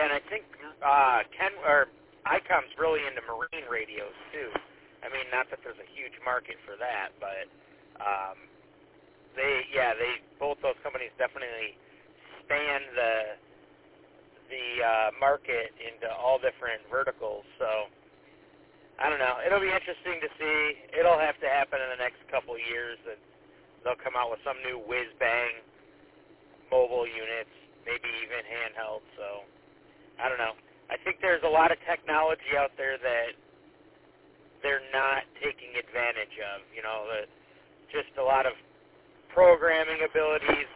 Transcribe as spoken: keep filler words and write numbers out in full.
Yeah, and I think uh, Ken or ICOM's really into marine radios too. I mean, not that there's a huge market for that, but um, they, yeah, they both those companies definitely span the the uh, market into all different verticals. So I don't know. It'll be interesting to see. It'll have to happen in the next couple of years that they'll come out with some new whiz-bang mobile units, maybe even handheld. So I don't know. I think there's a lot of technology out there that they're not taking advantage of. You know, the, just a lot of programming abilities